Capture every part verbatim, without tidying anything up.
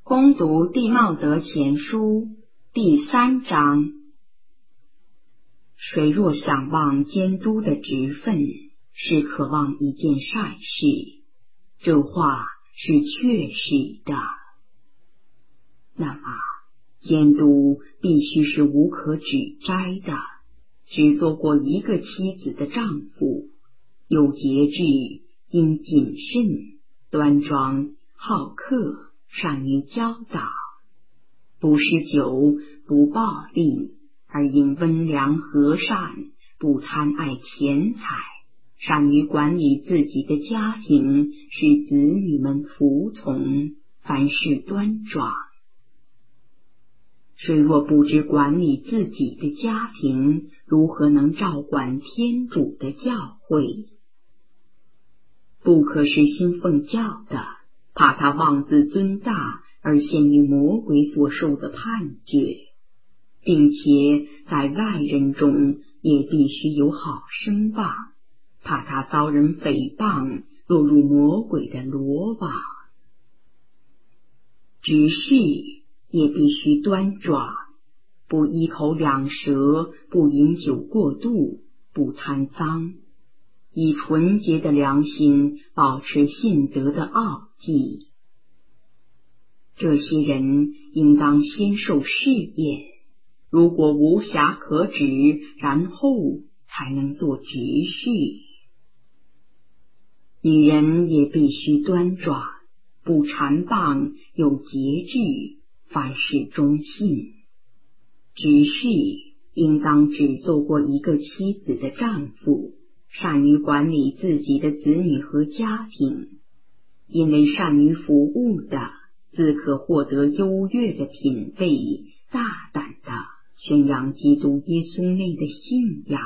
攻读地茂德前书第三章。谁若想望监督的职分，是渴望一件善事，这话是确实的。那么，监督必须是无可指摘的，只做过一个妻子的丈夫，有节制，应谨慎，端庄，好客，善于教导，不嗜酒，不暴力，而应温良和善，不贪爱钱财，善于管理自己的家庭，使子女们服从，凡事端庄。谁若不知管理自己的家庭，如何能照管天主的教会？不可是新奉教的，怕他妄自尊大而陷于魔鬼所受的判决，并且在外人中也必须有好声望，怕他遭人诽谤，落入魔鬼的罗网。执事也必须端庄，不一口两舌，不饮酒过度，不贪赃，以纯洁的良心保持信德的奥迹。这些人应当先受试验，如果无瑕可指，然后才能做执事。女人也必须端庄，不缠棒，有节制，凡事忠信。执事应当只做过一个妻子的丈夫，善于管理自己的子女和家庭，因为善于服务的，自可获得优越的品位，大胆地宣扬基督耶稣内的信仰。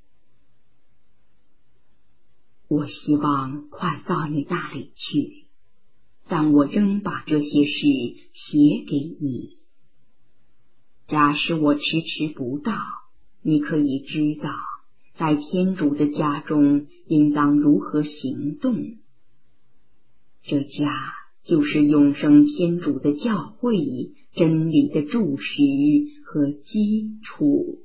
我希望快到你那里去，但我仍把这些事写给你。假使我迟迟不到，你可以知道，在天主的家中应当如何行动。这家就是永生天主的教会，真理的柱石和基础。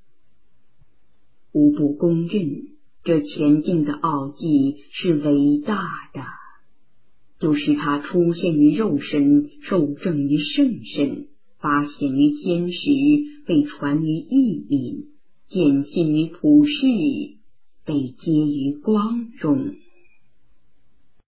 无不公认，这前进的奥迹是伟大的，就是它出现于肉身，受证于圣身，发显于天使，被传于异民，见信于普世，被接于光荣。